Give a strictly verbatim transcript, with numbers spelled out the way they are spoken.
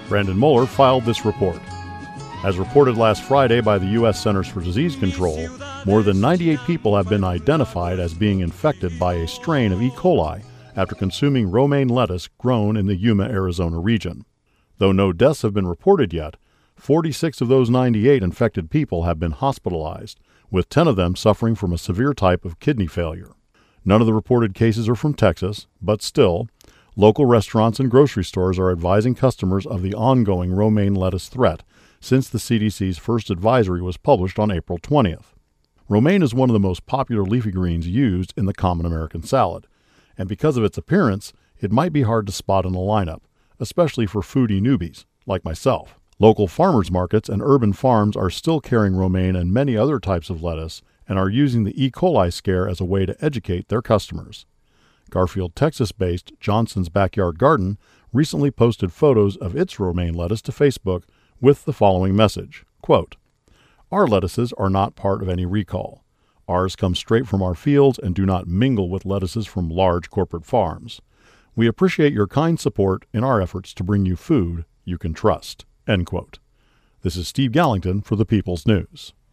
Brandon Mueller filed this report. As reported last Friday by the U S Centers for Disease Control, more than ninety-eight people have been identified as being infected by a strain of E. coli after consuming romaine lettuce grown in the Yuma, Arizona region. Though no deaths have been reported yet, forty-six of those ninety-eight infected people have been hospitalized, with ten of them suffering from a severe type of kidney failure. None of the reported cases are from Texas, but still, local restaurants and grocery stores are advising customers of the ongoing romaine lettuce threat since the C D C's first advisory was published on April twentieth. Romaine is one of the most popular leafy greens used in the common American salad, and because of its appearance, it might be hard to spot in a lineup, especially for foodie newbies like myself. Local farmers markets and urban farms are still carrying romaine and many other types of lettuce and are using the E. coli scare as a way to educate their customers. Garfield, Texas-based Johnson's Backyard Garden recently posted photos of its romaine lettuce to Facebook with the following message, quote, "Our lettuces are not part of any recall. Ours come straight from our fields and do not mingle with lettuces from large corporate farms. We appreciate your kind support in our efforts to bring you food you can trust." End quote. This is Steve Gallington for the People's News.